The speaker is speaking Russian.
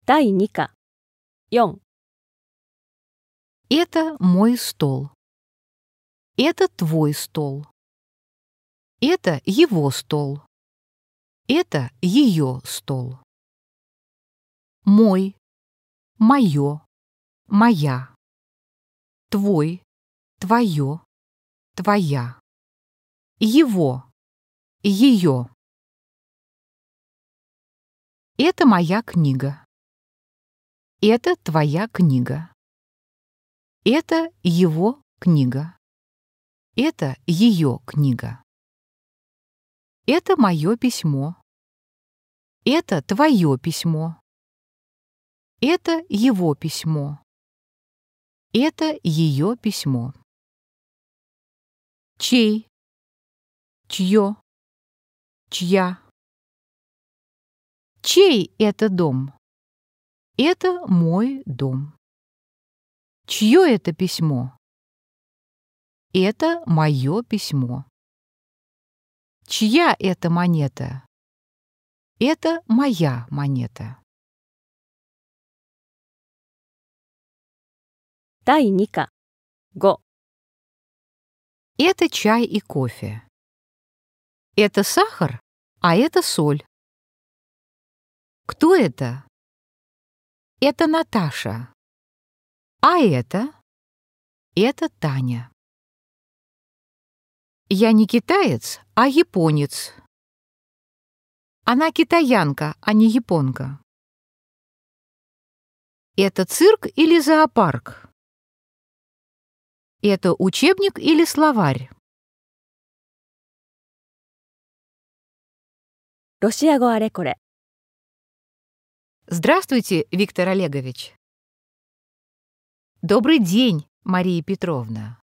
第2課4 Это мой стол. Это твой стол. Это его стол. Это ее стол. Мой, моё, моя. Твой, твое, твоя. Его, ее. Это моя книга. Это твоя книга. Это его книга. Это ее книга. Это мое письмо. Это твое письмо. Это его письмо. Это ее письмо. Чей? Чье? Чья? Чей это дом? Это мой дом. Чье это письмо? Это мое письмо. Чья это монета? Это моя монета. 第2課5 Это чай и кофе. Это сахар, а это соль. Кто это? Это Наташа. А это? Это Таня. Я не китаец, а японец. Она китаянка, а не японка. Это цирк или зоопарк? Это учебник или словарь? ロシア語あれこれ Здравствуйте, Виктор Олегович. Добрый день, Мария Петровна.